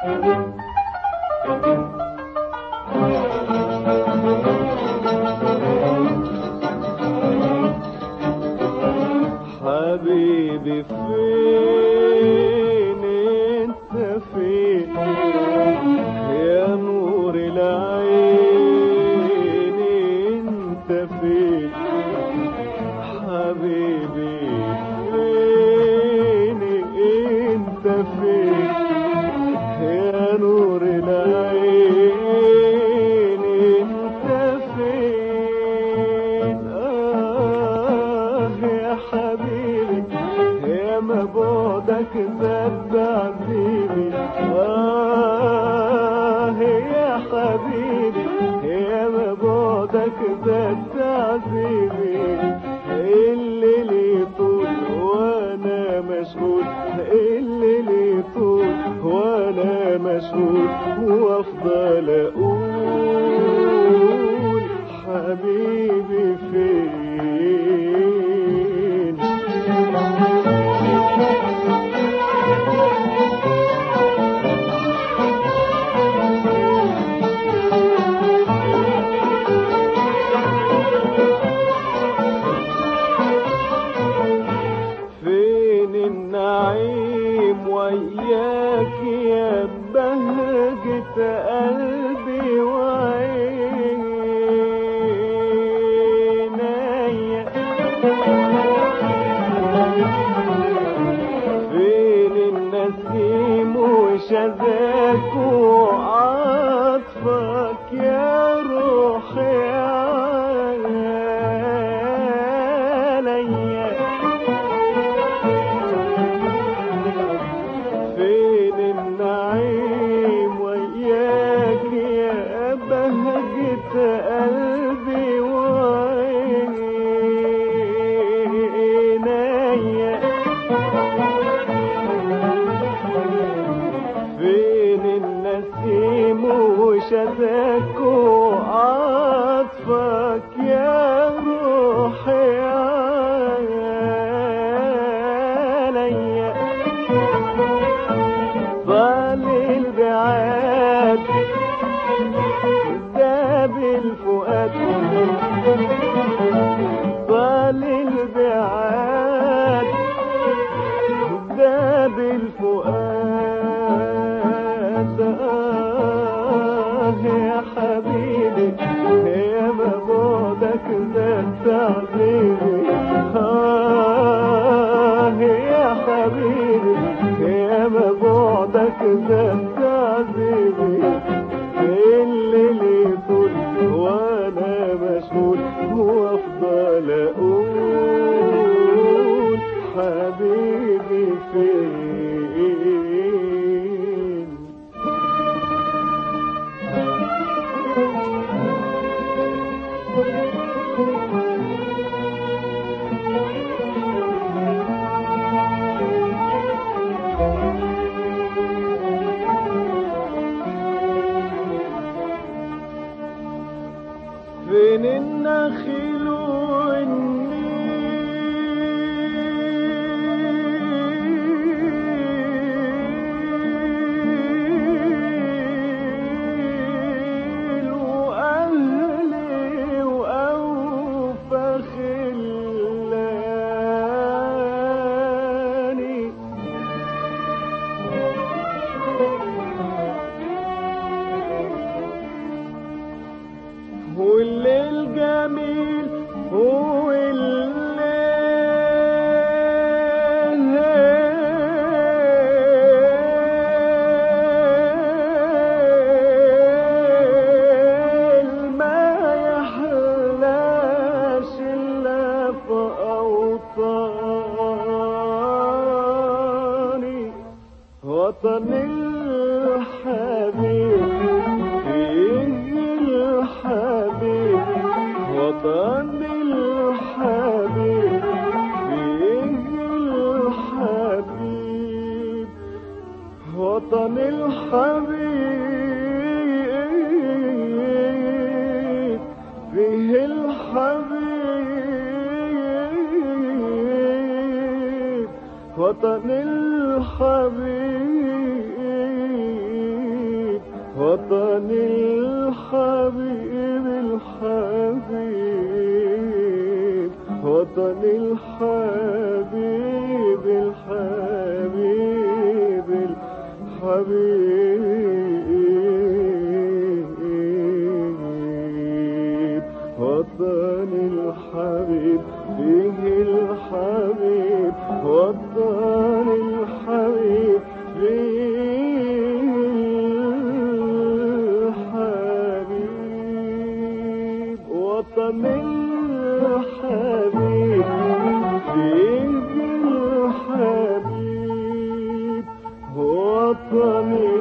حبيبي فين انت فين يا نور العين انت فين حبيبي فين انت فين يا نور العين انت فين يا حبيبي يا ما بعدك زاد عذيبي يا حبيبي يا ما بعدك زاد عذيبي الليل يطول وانا مشغول الليل يطول وانا مشغول وافضل اقول حبيبي فين النعيم وياك يا بهجة قلبي وعينيا فين النسيم وشذاك وعطفك يا روحي عليا فين النعيم وياك يا بهجة قلبي وعينيا فين النسيم وشذاك وعطفك يا روحي عليا ضل البعاد داب الفؤاد ضل البعاد داب الفؤاد يا حبيبي يا ما بعدك زاد تعذيبي يا حبيبي يا ما بعدك زاد تعذيبي الليل يطول وانا مشغول وافضل اقول حبيبي فين فين النخيل والنيل وأهلي وأوفى خلاني والليل جميل هو الليل ما يحلاش إلا في أوطاني وطن الحبيب الحبيب وطن الحبيب الحبيب وطن الحبيب فيه الحبيب وطن الحبيب وطن الحبيب الحبيب وطن الحبيب الحبيب الحبيب وطن الحبيب فيه الحبيب وطن الحبيب فيه الحبيب وطن الحبيب فيه الحبيب وطن